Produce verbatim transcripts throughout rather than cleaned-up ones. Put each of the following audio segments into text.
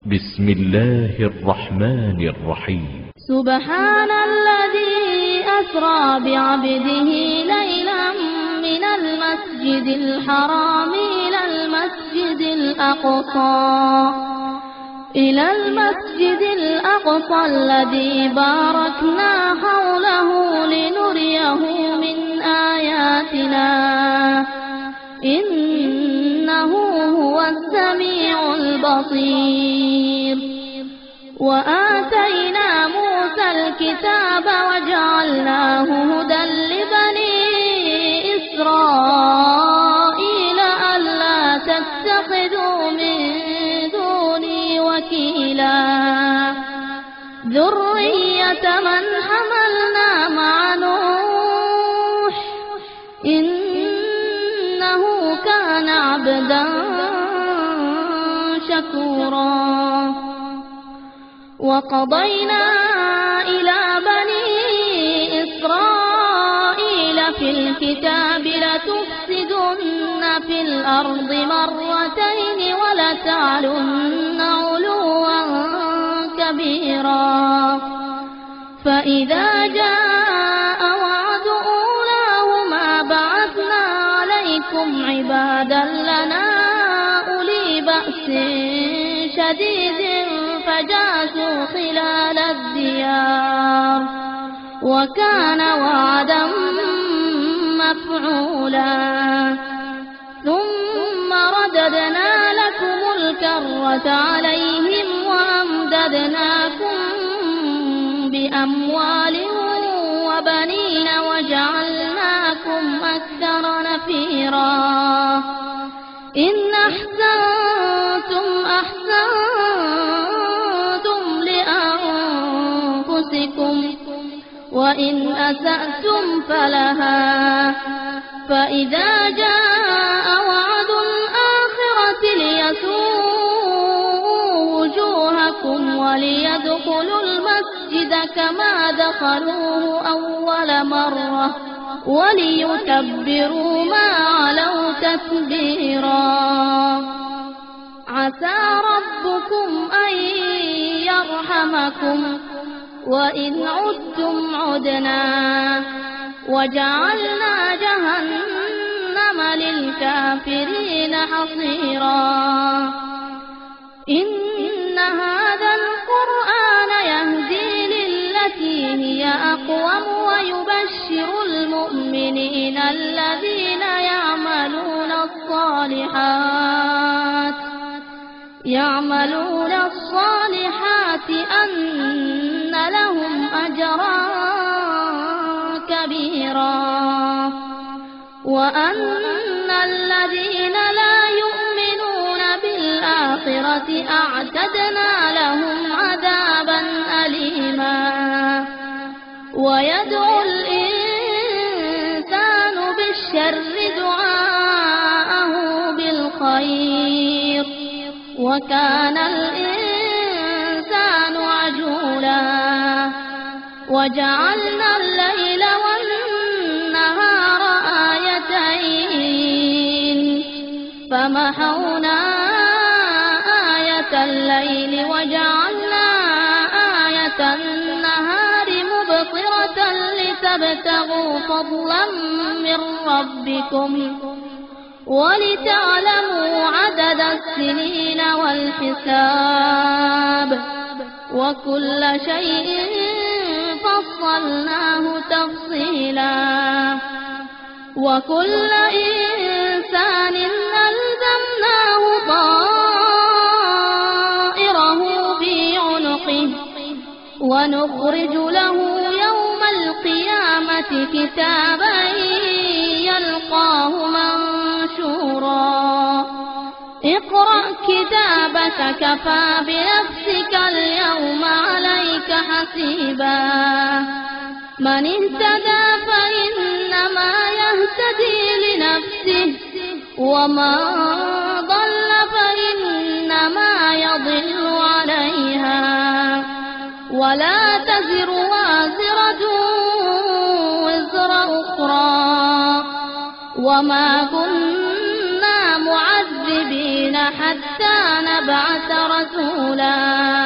بسم الله الرحمن الرحيم. سبحان الذي أسرى بعبده ليلا من المسجد الحرام إلى المسجد الأقصى إلى المسجد الأقصى الذي باركنا حوله لنريه من آياتنا إنه هو السميع البصير. وآتينا موسى الكتاب وجعلناه هدى لبني إسرائيل ألا تتخذوا من دوني وكيلا ذرية من حملنا مع نوح إنه كان عبدا شكورا. وقضينا إلى بني إسرائيل في الكتاب لتفسدن في الأرض مرتين ولتعلن علوا كبيرا. فإذا جاء وعد أولاهما بعثنا عليكم عبادا لنا أولي بأس شديد فجاسوا خلال الديار وكان وعدا مفعولا. ثم رددنا لكم الكرة عليهم وأمددناكم بأموال وبنين وجعلناكم أكثر نفيرا. إن أحسنتم أحسنتم لأنفسكم وإن أسأتم فلها. فإذا جاء وعد الآخرة ليسوءوا وجوهكم وليدخلوا المسجد كما دخلوه أول مرة وليتبروا ما علوا تتبيرا. عسى ربكم أن يرحمكم وإن عدتم عدنا وجعلنا جهنم للكافرين حصيرا. إن هذا القرآن يهدي للتي هي أقوم ويبشر المؤمنين الذين يعملون الصالحات يعملون الصالحات أن لهم أجرا كبيرا. وأن الذين لا يؤمنون بالآخرة أعتدنا لهم عذابا أليما. ويدعو الإنسان بالشر دعاءه بالخير وكان الإنسان عجولا. وجعلنا الليل والنهار آيتين فمحونا آية الليل وجعلنا آية النهار مبصرة لتبتغوا فضلا من ربكم ولتعلموا عدد السنين والحساب وكل شيء فصلناه تفصيلا. وكل إنسان ألزمناه طائره في عنقه ونخرج له يوم القيامة كتابا يلقاه منشورا. اقرأ كتابك كفى بنفسك اليوم عليك حسيبا. من اهتدى فإنما يهتدي لنفسه ومن ضل فإنما يضل عليها ولا تزر وازرة وزر أخرى وما كنا معذبين حتى نبعث بعث رسولا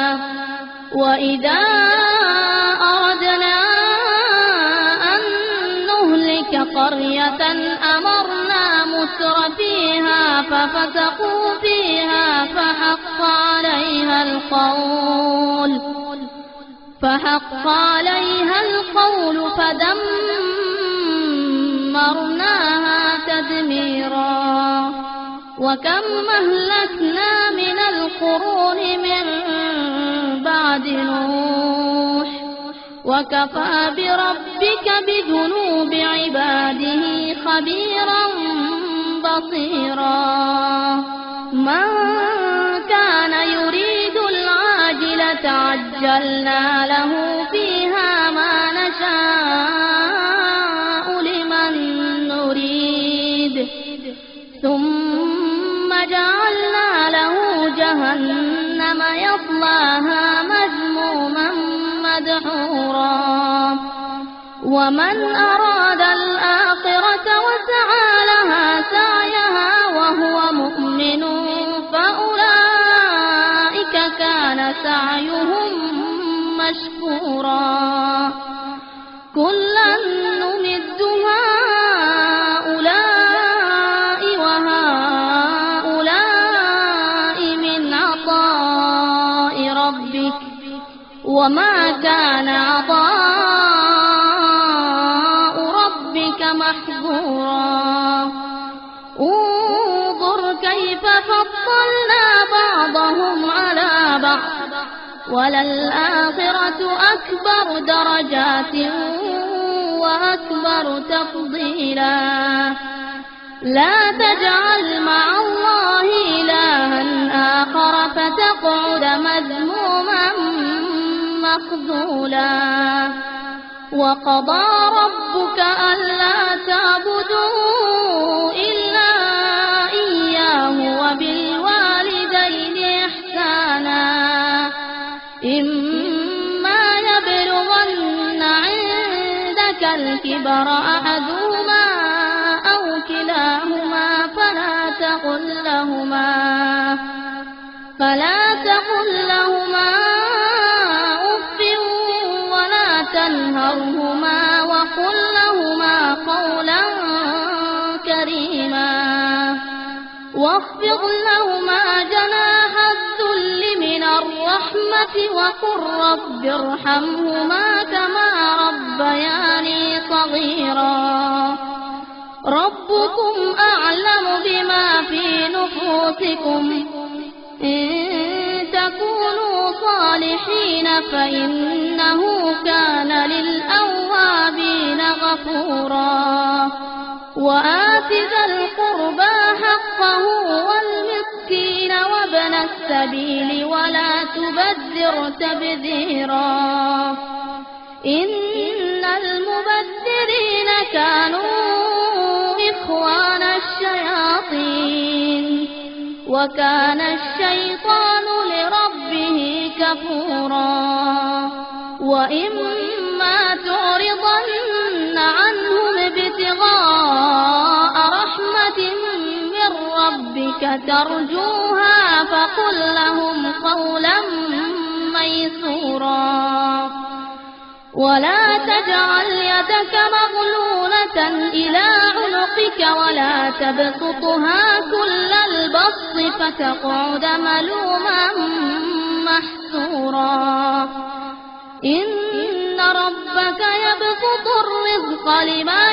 وإذا أردنا أن نهلك قرية أمرنا متر فيها ففسقوا فيها فحق عليها القول فحق عليها القول فدمرناها تدميرا وكم أهلكنا من القرون من بعد نوح وكفى بربك بذنوب عباده خبيرا بصيرا من كان يريد العاجلة عجلنا له فيها ما نشاء لمن نريد ثم جعلنا له جهنم يصلاها مذموما مدحورا ومن أراد الآخرة وسعى لها سعيها وهو مؤمن فأولئك كان سعيهم مشكورا كلا نمد هؤلاء وهؤلاء من عطاء ربك وما كان عطاء ربك محظورا انظر كيف فضلنا بعضهم على بعض وللآخرة أكبر درجات وأكبر تفضيلا لا تجعل مع الله إلها آخر فتقعد مذموما مخذولا وقضى ربك ألا تعبدوا إلا إياه وبالوالدين إحسانا إما يبلغن عندك الكبر أحدهما أو كلاهما فلا تقل لهما فلا تقل لهما أف ولا تنهرهما وقل لهما قولا كريما واخفض لهما جناح الذل من الرحمة وقل رب ارحمهما كما ربياني صغيرا ربكم أعلم بما في نفوسكم إن تكونوا صالحين فإنه كان للأوابين غفورا وآت ذا القربى حقه والمسكين وابن السبيل ولا تبذر تبذيرا إن المبذرين كانوا إخوان الشياطين وكان الشيطان لربه كفورا وإما تعرضن عنهم ابتغاء رحمة من ربك ترجوها فقل لهم قولا ميسورا ولا تجعل يدك مغلولة إلى عنقك ولا تبسطها كل البسط فتقعد ملوما محسورا إن ربك يبسط الرزق لمن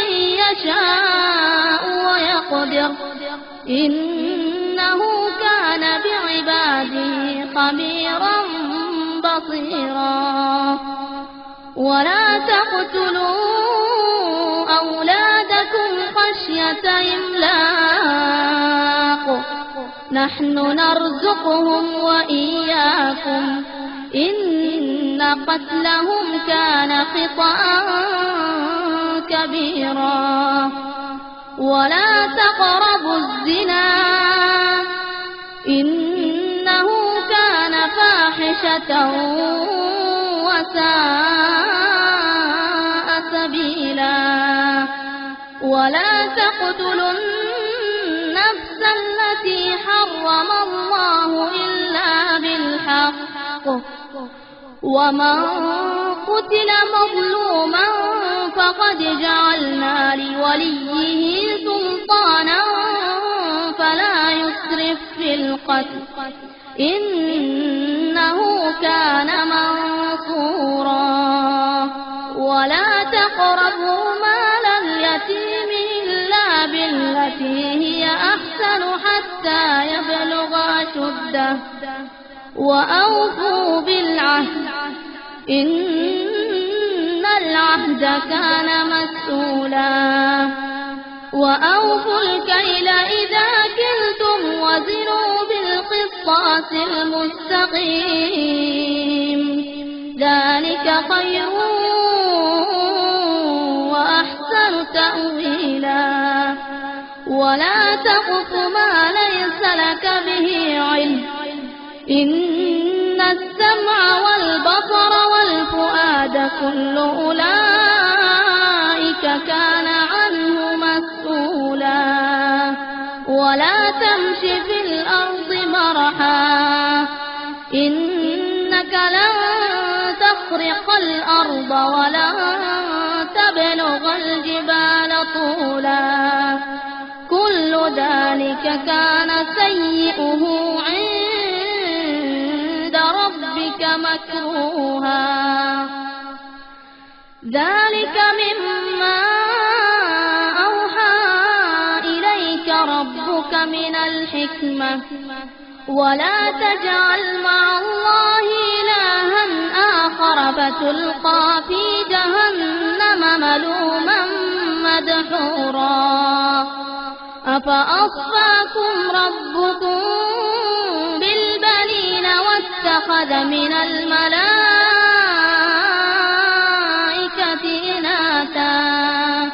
يشاء ويقدر إنه كان بعباده خبيرا بصيرا ولا تقتلوا أولادكم خشية إملاق نحن نرزقهم وإياكم إن قتلهم كان خطأ كبيرا ولا تقربوا الزنا إنه كان فاحشة وساء سبيلا ولا تقتلوا النفس التي حرم الله إلا ومن قتل مظلوما فقد جعلنا لوليه سلطانا فلا يسرف في القتل إنه كان منصورا. ولا تقربوا مال اليتيم إلا بالتي هي أحسن حتى يبلغ أشده وأوفوا بالعهد إن العهد كان مسؤولا. وأوفوا الكيل إذا كلتم وزنوا بالقسطاس المستقيم ذلك خير وأحسن تأويلا. ولا تقف ما ليس لك به علم إن السمع والبصر والفؤاد كل أولئك كان عنه مسؤولا. ولا تمش في الأرض مرحا إنك لن تخرق الأرض ولن تبلغ الجبال طولا كل ذلك كان سيئه عند ربك مكروها. ذلك مما أوحى إليك ربك من الحكمة. ولا تجعل مع الله إلها آخر فتلقى في جهنم ملوما مدحورا. أفأصفاكم ربكم بالبنين واتخذ من الملائكة إناثا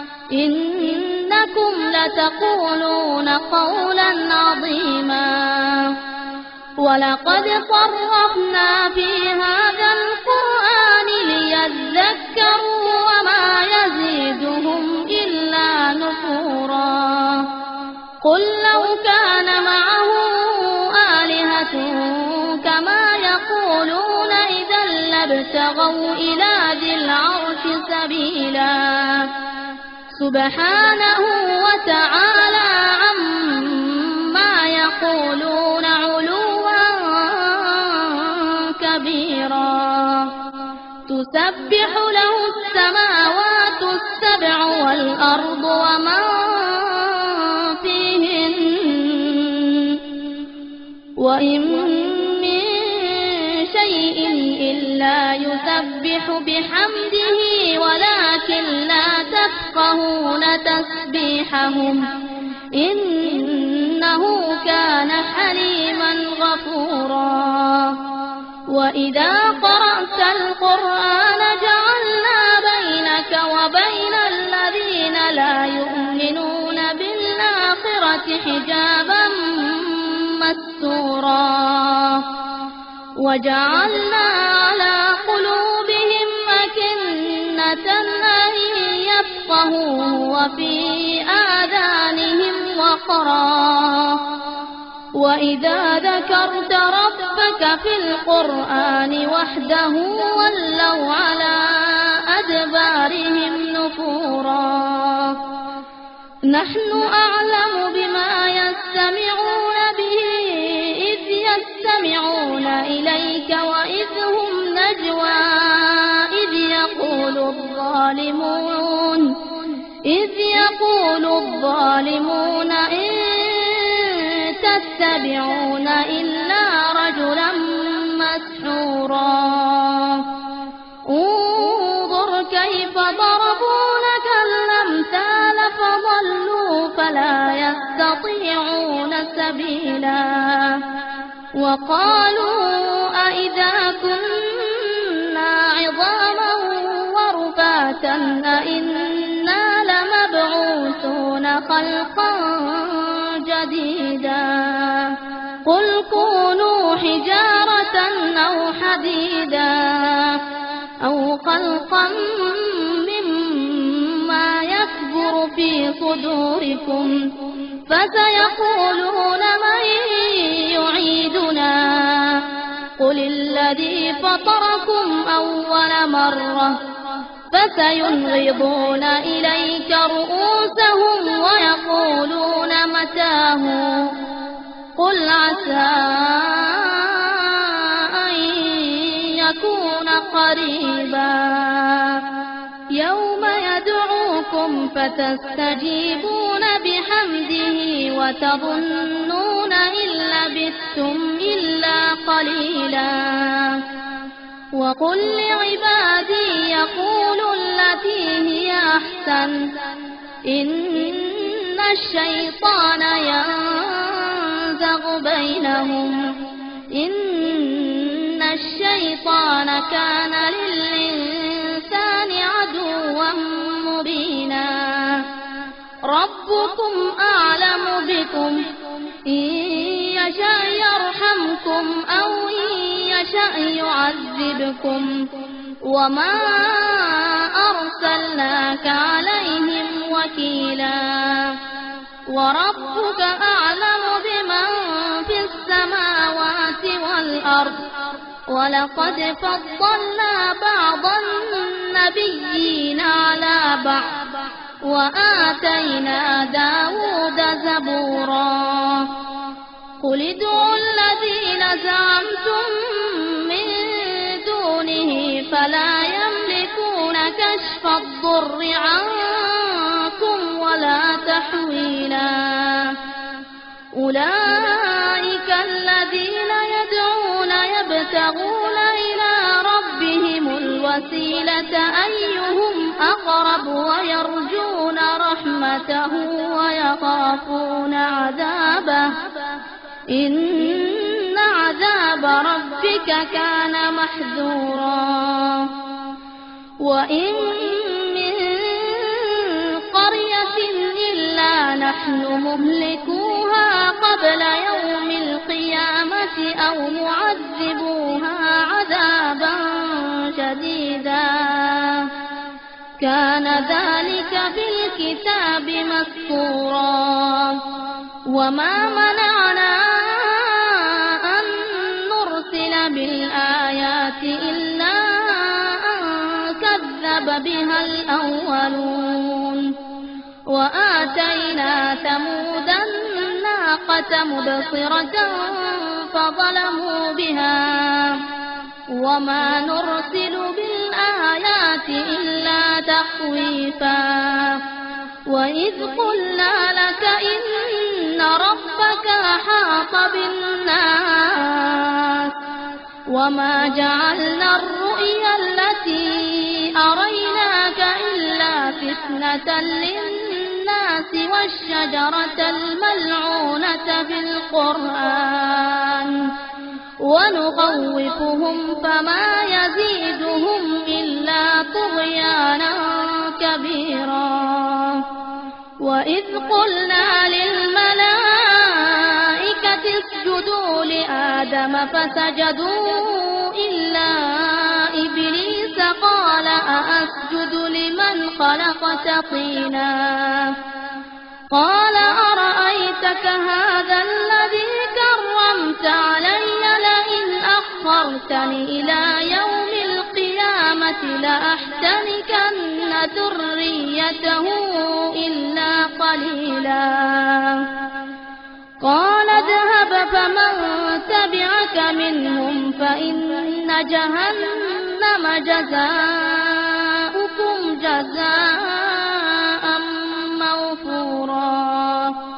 إنكم لتقولون قولا عظيما. ولقد صرفنا في هذا القرآن ليذكروا وما يزيدهم إلا نفورا. قل لو كان معه آلهة كما يقولون إذا لابتغوا إلى ذي العرش سبيلا. سبحانه وتعالى عما يقولون علوا كبيرا. تسبح له السماوات السبع والأرض ومن فيهن وإن من شيء إلا يسبح بحمده ولكن لا تفقهون تسبيحهم إنه كان حليما غفورا. وإذا قرأت القرآن جعلنا بينك وبين الذين لا يؤمنون بالآخرة حجابا مستورا. وجعلنا على قلوبهم أكنة أن يفقهوه وفي آذانهم وقرا. وإذا ذكرت ربك في القرآن وحده ولوا على أدبارهم نفورا. نحن أعلم بما يستمعون به إذ يستمعون إليك وإذ هم نجوى إذ يقول الظالمون إذ يقول الظالمون إن تتبعون إلا رجلا مسحورا. انظر كيف ضربوا لك الأمثال فضلوا فلا يستطيعون سبيلا. وقالوا أئذا كنا عظاما ورفاتا أئنا لمبعوثون خلقا جديدا. قل كونوا حجارة أو حديدا أو خلقا مما يكبر في صدوركم فسيقولون من يعيدنا قل الذي فطركم أول مرة فسينغضون إليك رؤوسهم ويقولون متاه قل عسى أن يكون قريبا يوم يدعوكم فتستجيبون بحمده وتظنون إن لبثتم إلا قليلا وقل لعبادي يقولوا التي هي أحسن إن الشيطان ينزغ بينهم إن الشيطان كان للإنسان عدوا مبينا ربكم أعلم بكم إن يشاء يرحمكم أو إن يشاء يعذبكم وما أرسلناك عليهم وكيلا وربك أعلم بمن في السماوات والأرض ولقد فضلنا بعض النبيين على بعض وآتينا داود زبورا قل ادعوا الذين زعمتم من دونه فلا يملكون كشف الضر عنكم ولا تحويلا أولئك الذين يدعون يبتغون إلى ربهم الوسيلة أيهم أقرب ويرجون رحمته ويخافون عذابه إن عذاب ربك كان محذورا وإن من قرية إلا نحن مهلكوها قبل يوم القيامة أو معذبوها عذابا شديدا كان ذلك في الكتاب مسطورا وما منعنا أن نرسل بالآيات إلا أن كذب بها الأولون وآتينا ثمود الناقة مبصرة فظلموا بها وما نرسل بالآيات إلا تخويفا وإذ قلنا لك إن ربك أحاط بالناس وما جعلنا الرؤيا التي أريناك إلا فتنة للناس والشجرة الملعونة في القرآن ونخوفهم فما يزيدهم إلا طغيانا كبيرا وإذ قلنا للملائكة اسجدوا لآدم فسجدوا إلا إبليس قال أأسجد لمن خلقت طينا قال أرأيتك هذا الذي كرمت علي لئن أخرتني إلى يوم القيامة لأحتنكن ذريته إلا قليلا قال اذهب فمن تبعك منهم فإن جهنم جزاؤكم جزاء موفورا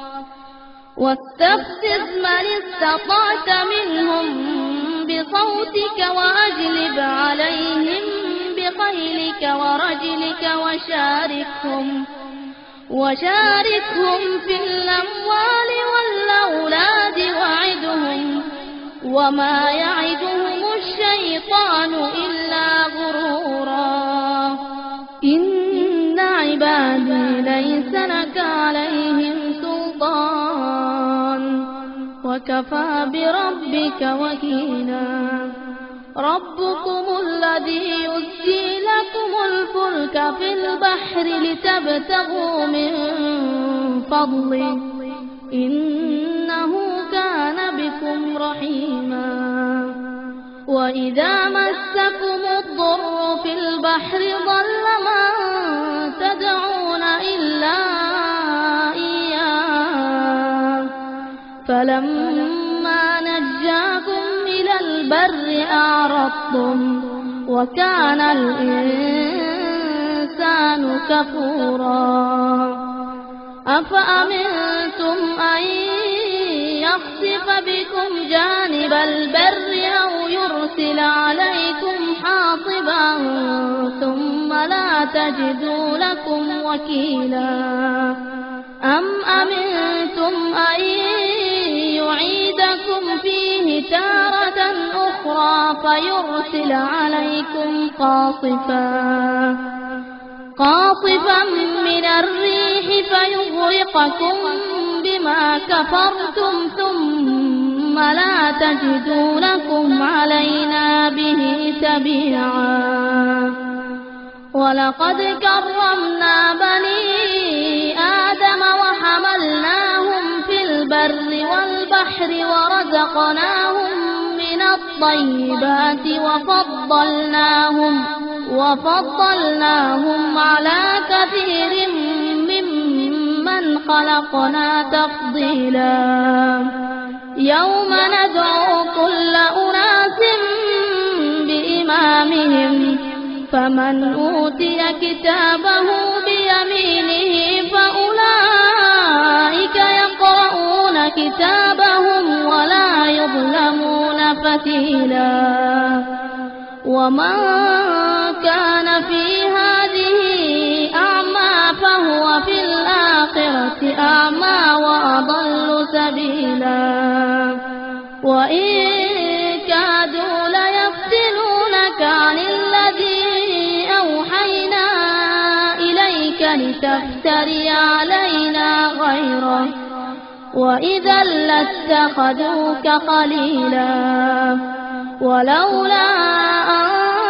واستفزز من استطعت منهم بصوتك وأجلب عليهم بخيلك ورجلك وشاركهم وشاركهم في الأموال والأولاد وعدهم وما يعدهم الشيطان إلا غرورا إن عبادي ليس لك عليهم سلطان وكفى بربك وكيلا ربكم الذي يزجي لكم الفلك في البحر لتبتغوا من فضله إنه كان بكم رحيما وإذا مسكم الضر في البحر ضل من تدعون إلا إياه فلما نجاكم إلى البر أعرضتم وكان الإنسان كفورا أفأمنتم أن يخسف بكم جانب البر أو يرسل عليكم حاصبا ثم لا تجدوا لكم وكيلا أم أمنتم أن يعيدكم فيه تارة أخرى فيرسل عليكم قاصفا قاصفا من الريح فيغرقكم بما كفرتم ثم لا تجدوا لكم علينا به تبيعا ولقد كرمنا بني آدم وحملناهم في البر والبحر ورزقناهم من الطيبات وفضلناهم وفضلناهم على كثير ممن خلقنا تفضيلا يوم ندعو كل أناس بإمامهم فمن أوتي كتابه بيمينه فأولئك يقرؤون كتابهم ولا يظلمون فتيلا ومن كان في هذه أعمى فهو في الآخرة أعمى وأضل سبيلا وإن كادوا ليفتنونك عن الذي أوحينا إليك لتفتري علينا غيره وإذا لاتخذوك خليلا ولولا أن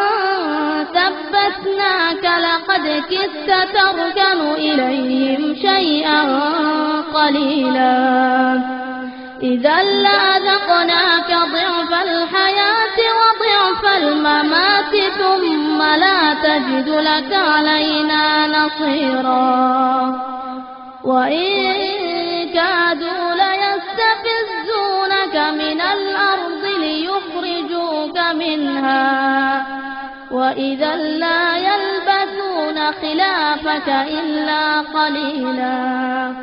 ثبتناك لقد كدت تركن إليهم شيئا قليلا إذا لأذقناك ضعف الحياة وضعف الممات ثم لا تجد لك علينا نصيرا وإن كادوا ليستفزونك من الأرض ليخرجوك منها وإذا لا يلبثون خلافك إلا قليلا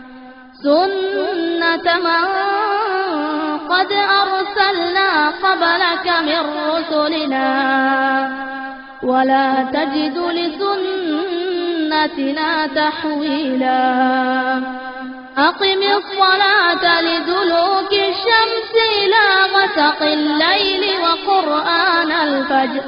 سنة من قد أرسلنا قبلك من رسلنا ولا تجد لسنتنا تحويلا أقم الصلاة لدلوك الشمس إلى غسق الليل وقرآن الفجر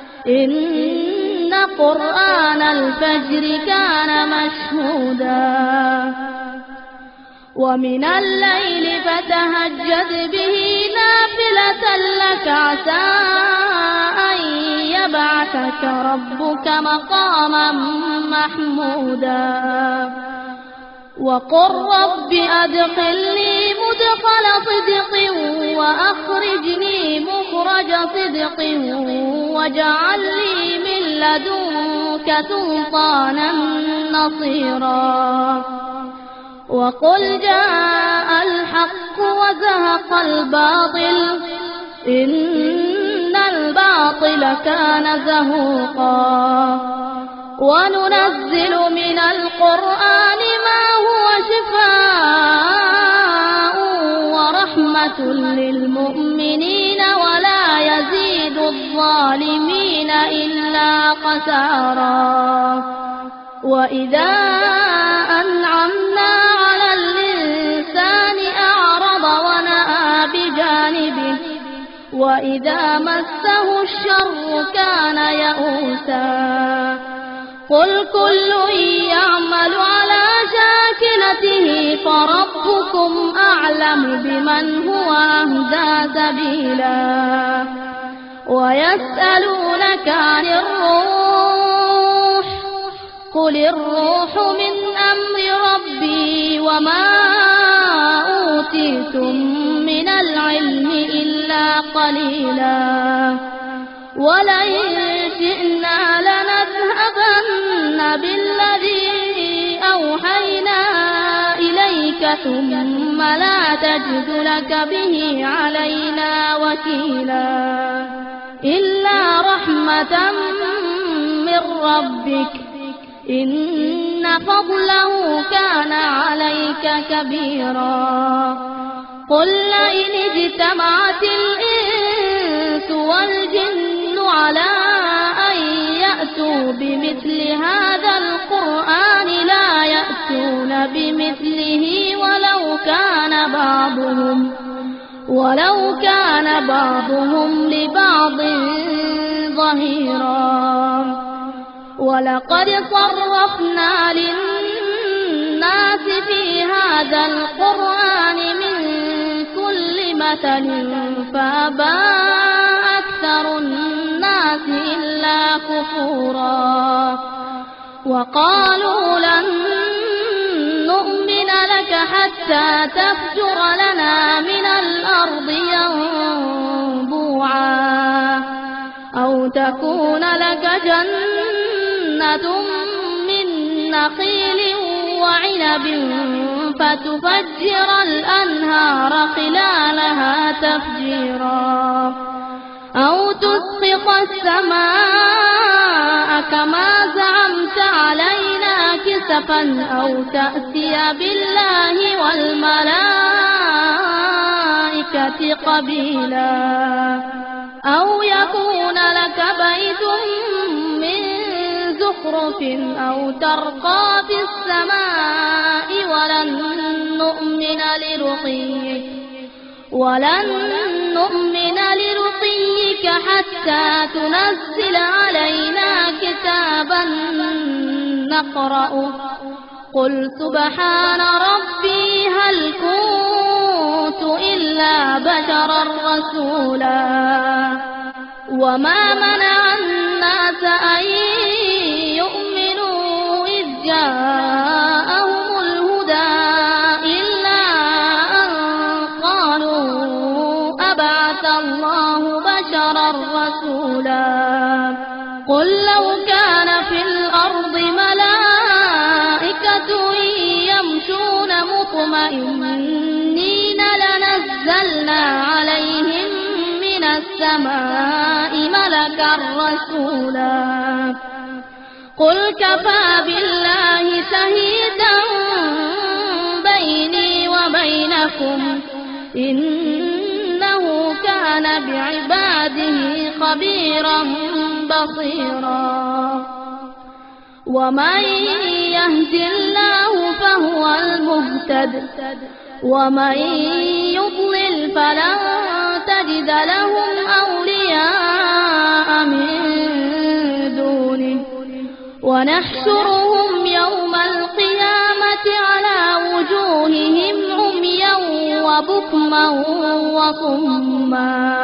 إن قرآن الفجر كان مشهودا ومن الليل فتهجد به نافلة لك عسى أن يبعثك ربك مقاما محمودا وقل رب أدخلني مدخل صدق وأخرجني مخرج صدق واجعل لي من لدنك سلطانا نصيرا وقل جاء الحق وزهق الباطل إن الباطل كان زهوقا وننزل من القرآن ما هو شفاء ورحمة للمؤمنين ولا يزيد الظالمين إلا خسارا وإذا أنعمنا على الإنسان أعرض ونأى بجانبه وإذا مسه الشر كان يئوسا قل كل يعمل على شاكلته فربكم أعلم بمن هو أهدى سبيلا ويسألونك عن الروح قل الروح من أمر ربي وما أوتيتم من العلم إلا فيها قليلا ولئن شئنا لنذهبن بالذي أوحينا إليك ثم لا تجد لك به علينا وكيلا إلا رحمة من ربك إن فضله كان عليك كبيرا قل لئن اجتمعت الإنس والجن على أن يأتوا بمثل هذا القرآن لا يأتون بمثله ولو كان بعضهم ولو كان بعضهم لبعض ظهيرا ولقد صرفنا للناس في هذا القرآن من كل مثل فأبى أكثر الناس إلا كفورا وقالوا لن نؤمن لك حتى تفجر لنا من الأرض ينبوعا أو تكون لك جنة من نخيل وعنب فتفجر الأنهار خلالها تفجيرا أو تسقط السماء كما زعمت علينا كسفا أو تأتي بالله والملائكة قبيلا أو يكون لك بيت من زخرف أو ترقى في السماء ولن نؤمن لرقيك ولن نؤمن لرقيك حتى تنزل علينا كتابا نقرأه قل سبحان ربي هل كنت إلا بشرا رسولا وما منع الناس أن يؤمنوا إذ جاءهم الهدى إلا أن قالوا أبعث الله بشرا رسولا قل لو كان في الأرض ملائكة يمشون مطمئنين لنزلنا عليهم من السماء ملكا رسولا قل كفى بالله شهيدا بيني وبينكم إنه كان بعباده خبيرا بصيرا ومن يهد الله فهو المهتد ومن يضلل فلن تجد لهم أولياء من دونه ونحشرهم يوم القيامة على وجوههم عميا وبكما وصما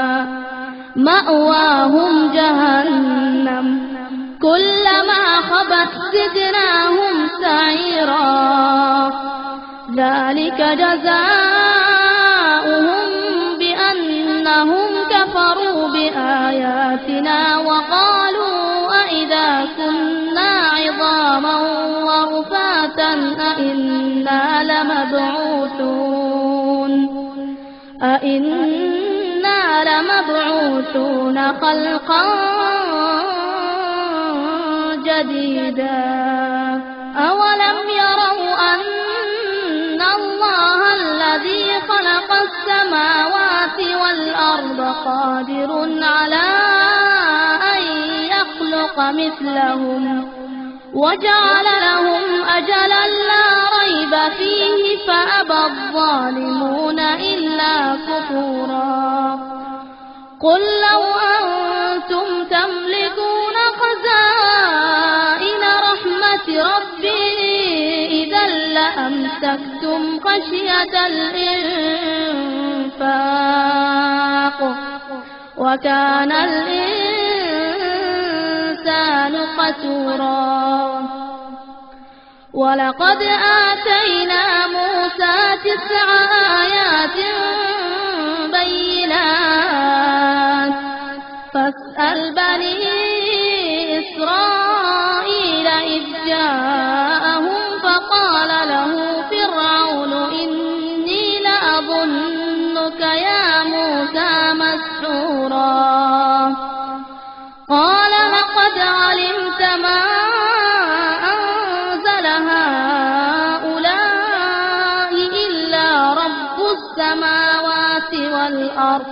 مأواهم جهنم كلما خبت زدناهم سعيرا ذلك جزاؤهم بأنهم كفروا بآياتنا وقالوا أئذا كنا عظاما ورفاتا أئنا لمبعوثون أئنا لمبعوثون خلقا جديدا أولم يروا أن الله الذي خلق السماوات والأرض قادر على أن يخلق مثلهم وجعل لهم أجلا لا ريب فيه فأبى الظالمون إلا كفورا قل لو أنتم تملكون خزائن رحمة ربي إذا لأمسكتم خشية الإنفاق وكان الإنسان قتورا ولقد آتينا موسى تسع آيات بينات فاسأل بني إسرائيل إذ جاءهم فقال له فرعون إني لأظنك يا موسى مسحورا قال لقد علمت ما أنزل هؤلاء إلا رب السماوات والأرض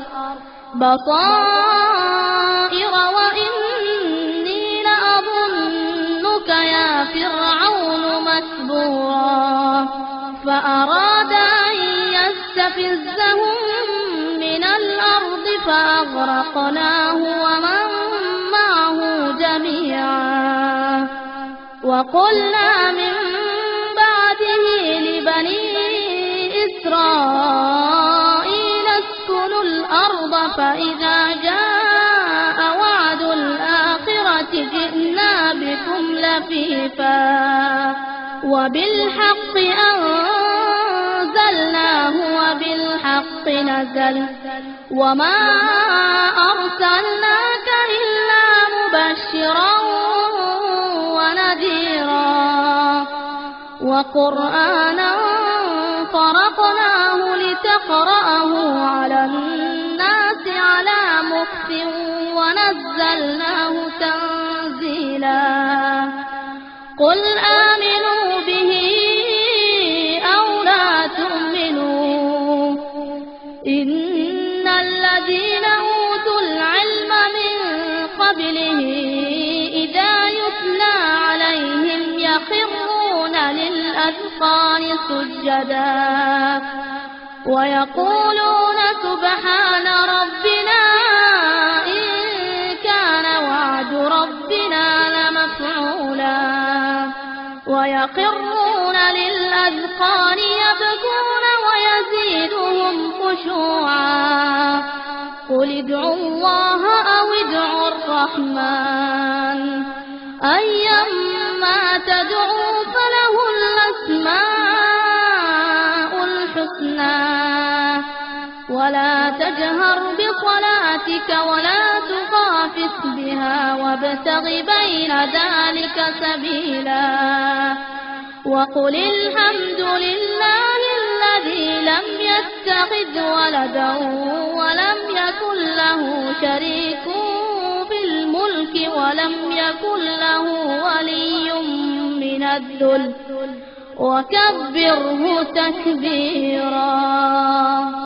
بصائر وإني لأظنك يا فرعون مسبورا فأراد أن يستفزهم من الأرض فأغرقناه ومن معه جميعا وقلنا من بعده لبني إسرائيل اسكنوا الأرض فإذا جاء وعد الآخرة جئنا بكم لفيفا وبالحق أنزلناه وبالحق نزل وما أرسلناك إلا مبشرا ونذيرا وقرآنا فرقناه لتقرأه على الناس على مكث ونزلناه تنزيلا قل آمنوا به أو لا تؤمنوا إن الذين أوتوا العلم من قبله إذا يتلى عليهم يخرون للأذقان سجدا ويقولون سبحان ربنا إن كان وعد ربنا لمفعولا ويخرون للأذقان يبكون ويزيدهم خشوعا قل ادعوا الله أو ادعوا الرحمن أيما تدعوا فله الأسماء الحسنى ولا تجهر بصلاتك ولا تخافت بها وابتغ بين ذلك سبيلا وقل الحمد لله الذي لم يتخذ ولدا ولم يكن له شريك في الملك ولم يكن له ولي من الذل وكبره تكبيرا.